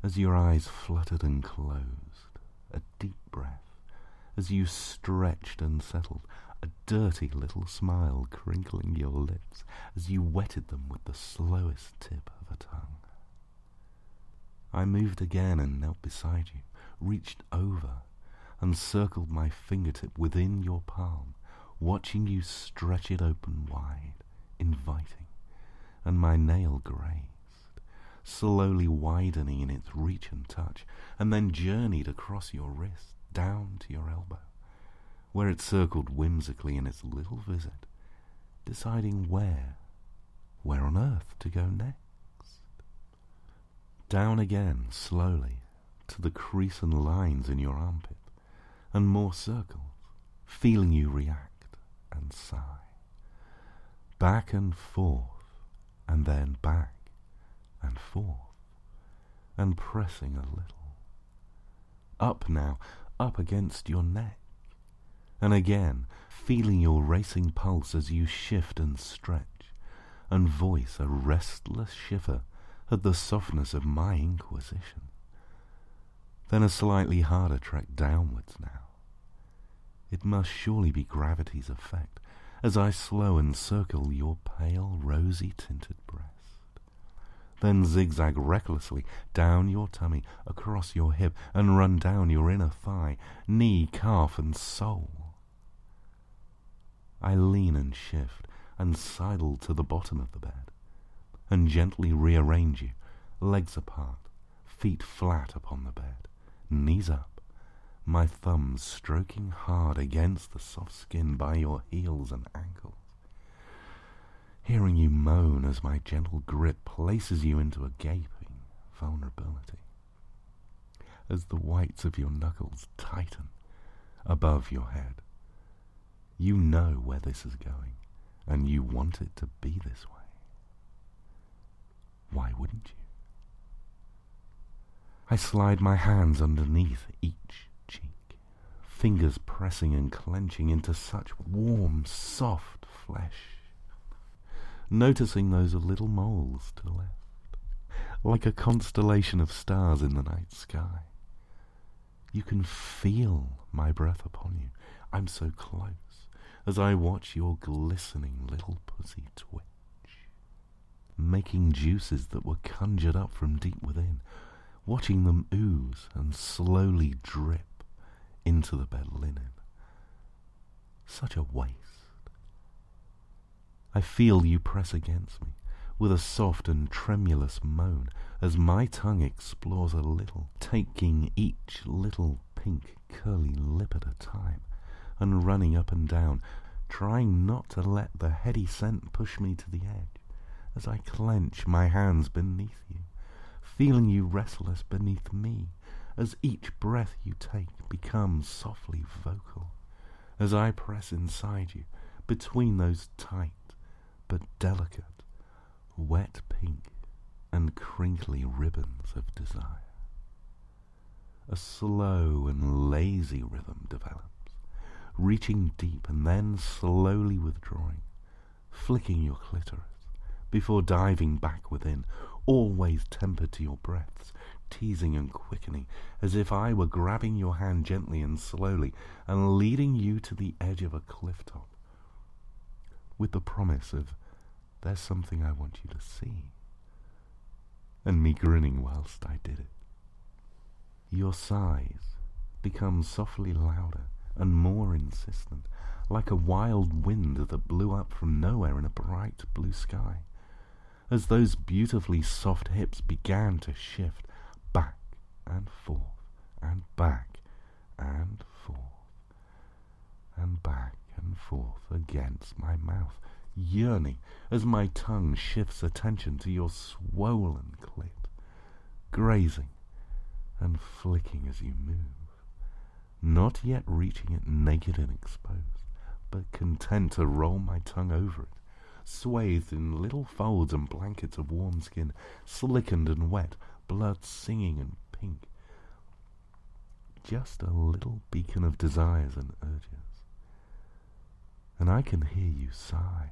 as your eyes fluttered and closed, a deep breath, as you stretched and settled, a dirty little smile crinkling your lips as you wetted them with the slowest tip of a tongue. I moved again and knelt beside you, reached over and circled my fingertip within your palm, watching you stretch it open wide, inviting, and my nail grazed, slowly widening in its reach and touch, and then journeyed across your wrist, down to your elbow, where it circled whimsically in its little visit, deciding where on earth to go next. Down again, slowly, to the crease and lines in your armpit, and more circles, feeling you react and sigh. Back and forth, and then back and forth, and pressing a little. Up now, up against your neck, and again, feeling your racing pulse as you shift and stretch, and voice a restless shiver at the softness of my inquisition. Then a slightly harder trek downwards now. It must surely be gravity's effect, as I slow and circle your pale, rosy-tinted breast. Then zigzag recklessly down your tummy, across your hip, and run down your inner thigh, knee, calf, and sole. I lean and shift, and sidle to the bottom of the bed, and gently rearrange you, legs apart, feet flat upon the bed, knees up, my thumbs stroking hard against the soft skin by your heels and ankles, hearing you moan as my gentle grip places you into a gaping vulnerability, as the whites of your knuckles tighten above your head. You know where this is going, and you want it to be this way. Why wouldn't you? I slide my hands underneath each cheek, fingers pressing and clenching into such warm, soft flesh, noticing those little moles to the left, like a constellation of stars in the night sky. You can feel my breath upon you. I'm so close, as I watch your glistening little pussy twitch, making juices that were conjured up from deep within, watching them ooze and slowly drip into the bed linen. Such a waste. I feel you press against me with a soft and tremulous moan as my tongue explores a little, taking each little pink curly lip at a time and running up and down, trying not to let the heady scent push me to the edge as I clench my hands beneath you, feeling you restless beneath me as each breath you take becomes softly vocal, as I press inside you between those tight but delicate, wet pink and crinkly ribbons of desire. A slow and lazy rhythm develops, reaching deep and then slowly withdrawing, flicking your clitoris, before diving back within, always tempered to your breaths, teasing and quickening, as if I were grabbing your hand gently and slowly and leading you to the edge of a cliff top, with the promise of, there's something I want you to see, and me grinning whilst I did it. Your sighs become softly louder and more insistent, like a wild wind that blew up from nowhere in a bright blue sky, as those beautifully soft hips began to shift back and forth and back and forth and back and forth against my mouth, yearning as my tongue shifts attention to your swollen clit, grazing and flicking as you move, not yet reaching it naked and exposed, but content to roll my tongue over it, swathed in little folds and blankets of warm skin, slickened and wet, blood singing and pink, just a little beacon of desires and urges. And I can hear you sigh,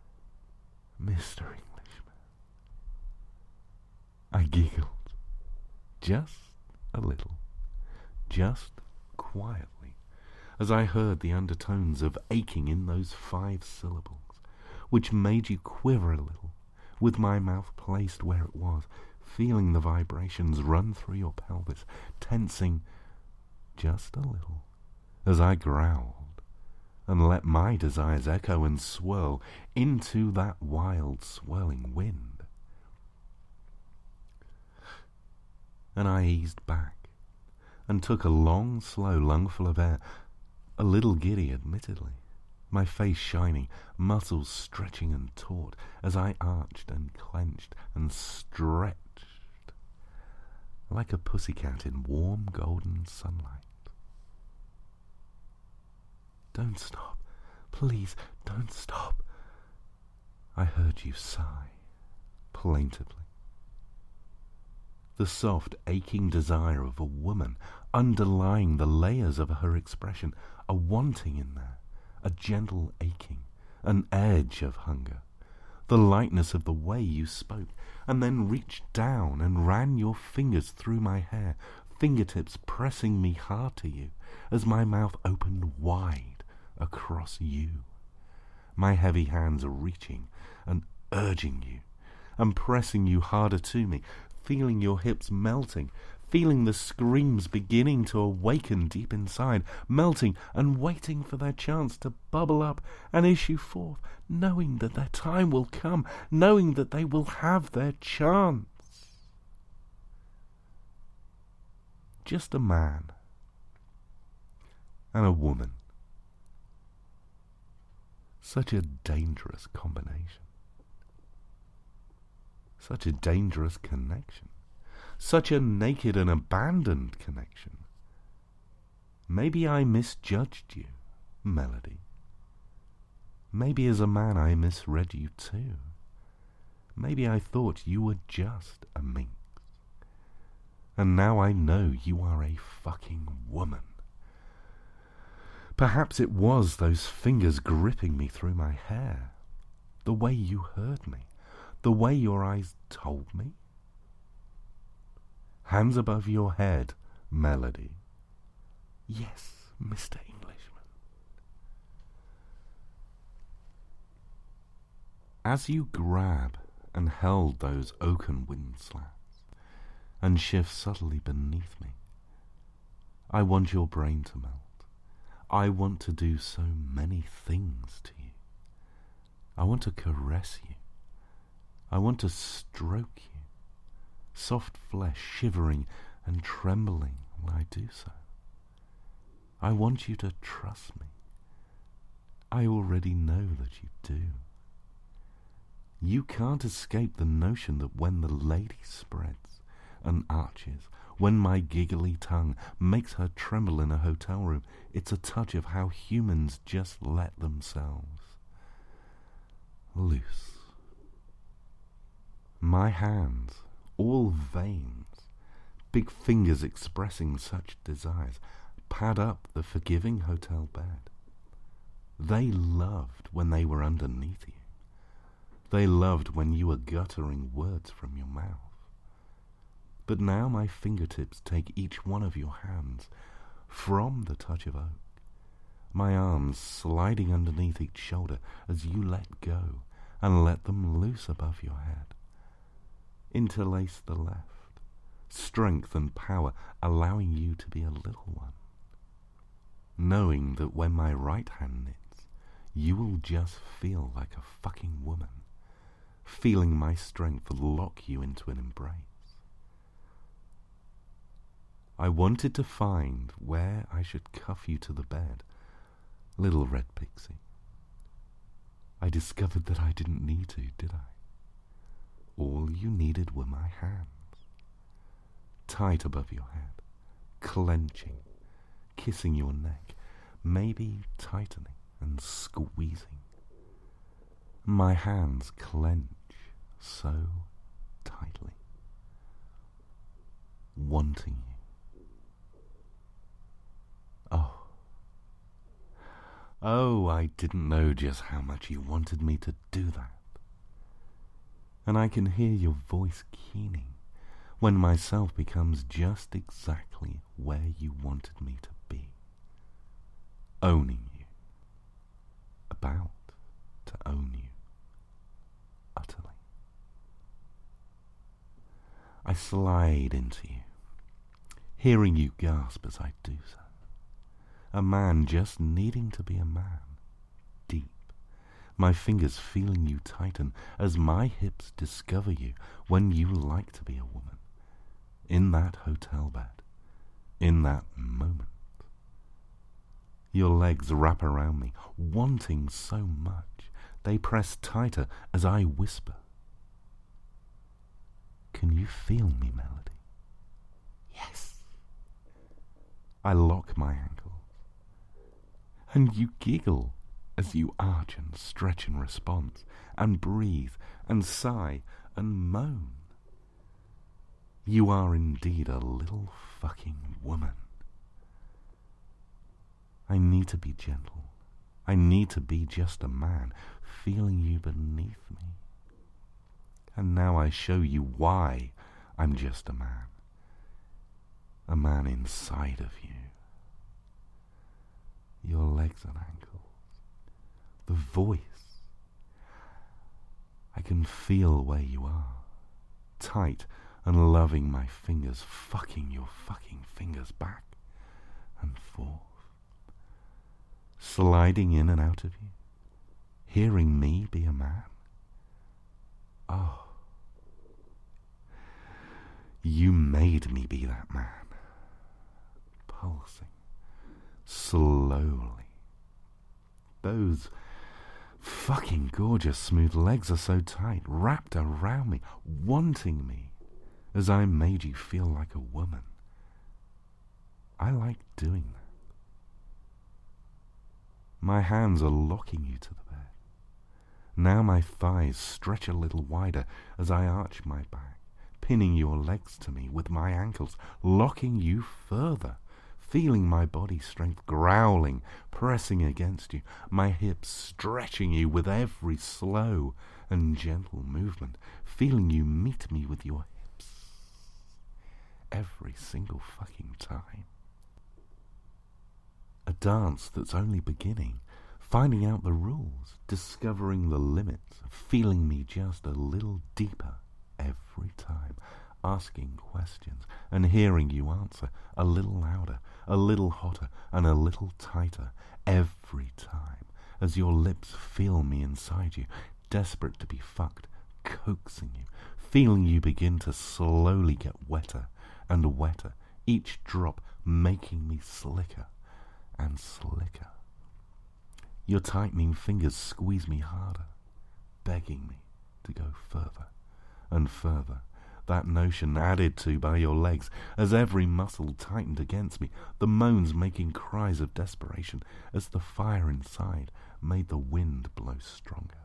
Mr. Englishman. I giggled, just a little, just quietly, as I heard the undertones of aching in those 5 syllables, which made you quiver a little, with my mouth placed where it was, feeling the vibrations run through your pelvis, tensing just a little, as I growled, and let my desires echo and swirl into that wild, swirling wind. And I eased back, and took a long, slow lungful of air, a little giddy, admittedly, my face shining, muscles stretching and taut, as I arched and clenched and stretched like a pussycat in warm golden sunlight. "Don't stop. Please, don't stop." I heard you sigh, plaintively. The soft, aching desire of a woman underlying the layers of her expression, a wanting in there, a gentle aching, an edge of hunger, the lightness of the way you spoke, and then reached down and ran your fingers through my hair, fingertips pressing me hard to you, as my mouth opened wide across you, my heavy hands reaching and urging you, and pressing you harder to me, feeling your hips melting, feeling the screams beginning to awaken deep inside, melting and waiting for their chance to bubble up and issue forth, knowing that their time will come, knowing that they will have their chance. Just a man and a woman. Such a dangerous combination. Such a dangerous connection. Such a naked and abandoned connection. Maybe I misjudged you, Melody. Maybe as a man I misread you too. Maybe I thought you were just a minx. And now I know you are a fucking woman. Perhaps it was those fingers gripping me through my hair, the way you heard me, the way your eyes told me. Hands above your head, Melody. Yes, Mr. Englishman. As you grab and held those oaken wind slats and shift subtly beneath me, I want your brain to melt. I want to do so many things to you. I want to caress you. I want to stroke you. Soft flesh shivering and trembling while I do so. I want you to trust me. I already know that you do. You can't escape the notion that when the lady spreads and arches, when my giggly tongue makes her tremble in a hotel room, it's a touch of how humans just let themselves loose. My hands, all veins, big fingers expressing such desires, pad up the forgiving hotel bed. They loved when they were underneath you. They loved when you were guttering words from your mouth. But now my fingertips take each one of your hands from the touch of oak, my arms sliding underneath each shoulder as you let go and let them loose above your head. Interlace the left, strength and power allowing you to be a little one, knowing that when my right hand knits, you will just feel like a fucking woman, feeling my strength lock you into an embrace. I wanted to find where I should cuff you to the bed, little red pixie. I discovered that I didn't need to, did I? All you needed were my hands, tight above your head, clenching, kissing your neck, maybe tightening and squeezing. My hands clench so tightly, wanting you. Oh, I didn't know just how much you wanted me to do that. And I can hear your voice keening, when myself becomes just exactly where you wanted me to be. Owning you. About to own you. Utterly. I slide into you, hearing you gasp as I do so. A man just needing to be a man. Deep. My fingers feeling you tighten as my hips discover you when you like to be a woman. In that hotel bed. In that moment. Your legs wrap around me, wanting so much. They press tighter as I whisper. Can you feel me, Melody? Yes. I lock my ankles. And you giggle as you arch and stretch in response, and breathe, and sigh, and moan. You are indeed a little fucking woman. I need to be gentle. I need to be just a man, feeling you beneath me. And now I show you why I'm just a man. A man inside of you. Your legs and ankles. The voice. I can feel where you are. Tight and loving my fingers, fucking your fucking fingers back and forth. Sliding in and out of you. Hearing me be a man. Oh. You made me be that man. Pulsing. Slowly. Those fucking gorgeous smooth legs are so tight, wrapped around me, wanting me, as I made you feel like a woman. I like doing that. My hands are locking you to the bed. Now my thighs stretch a little wider as I arch my back, pinning your legs to me with my ankles, locking you further. Feeling my body strength growling, pressing against you, my hips stretching you with every slow and gentle movement, feeling you meet me with your hips every single fucking time. A dance that's only beginning, finding out the rules, discovering the limits, feeling me just a little deeper every time. Asking questions and hearing you answer a little louder, a little hotter, and a little tighter every time as your lips feel me inside you, desperate to be fucked, coaxing you, feeling you begin to slowly get wetter and wetter, each drop making me slicker and slicker. Your tightening fingers squeeze me harder, begging me to go further and further. That notion added to by your legs as every muscle tightened against me, the moans making cries of desperation as the fire inside made the wind blow stronger.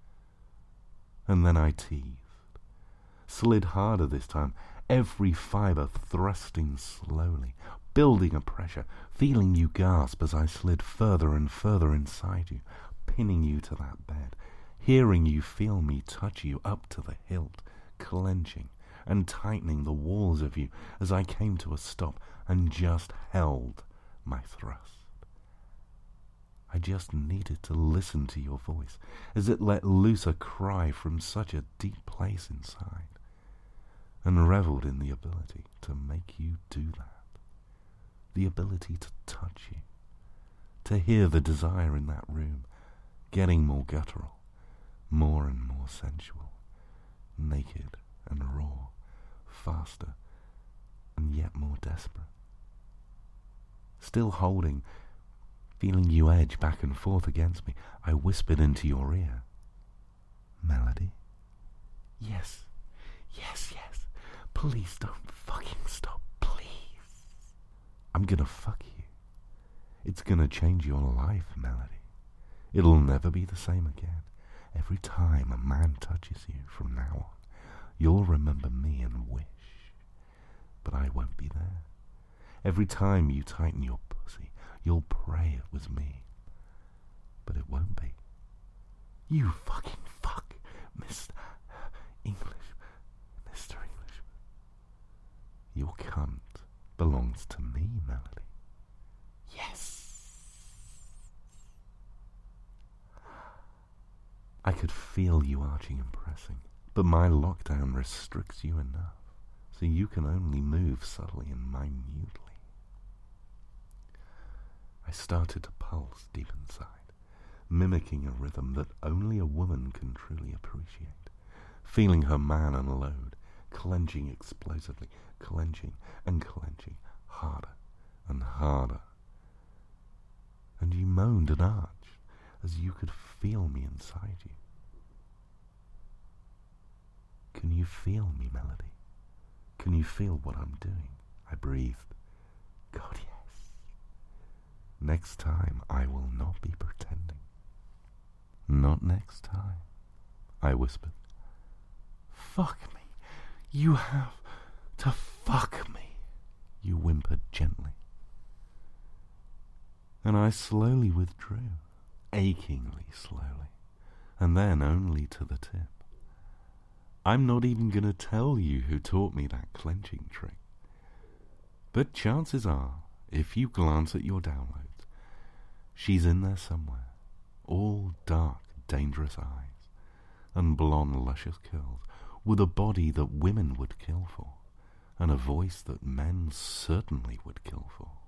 And then I teethed, slid harder this time, every fibre thrusting slowly, building a pressure, feeling you gasp as I slid further and further inside you, pinning you to that bed, hearing you feel me touch you up to the hilt, clenching and tightening the walls of you as I came to a stop and just held my thrust. I just needed to listen to your voice as it let loose a cry from such a deep place inside, and revelled in the ability to make you do that, the ability to touch you, to hear the desire in that room getting more guttural, more and more sensual, naked and raw, faster and yet more desperate. Still holding, feeling you edge back and forth against me, I whispered into your ear, Melody? Yes, yes, yes. Please don't fucking stop, please. I'm gonna fuck you. It's gonna change your life, Melody. It'll never be the same again. Every time a man touches you from now on, you'll remember me and wish. But I won't be there. Every time you tighten your pussy, you'll pray it was me. But it won't be. You fucking fuck, Mr. English. Mr. Englishman. Your cunt belongs to me, Melody. Yes! I could feel you arching and pressing, but my lockdown restricts you enough, so you can only move subtly and minutely. I started to pulse deep inside, mimicking a rhythm that only a woman can truly appreciate, feeling her man unload, clenching explosively, clenching and clenching, harder and harder. And you moaned and arched as you could feel me inside you. Can you feel me, Melody? Can you feel what I'm doing? I breathed. God, yes. Next time I will not be pretending. Not next time, I whispered. Fuck me. You have to fuck me, you whimpered gently. And I slowly withdrew, achingly slowly, and then only to the tip. I'm not even going to tell you who taught me that clenching trick. But chances are, if you glance at your downloads, she's in there somewhere, all dark, dangerous eyes, and blonde, luscious curls, with a body that women would kill for, and a voice that men certainly would kill for.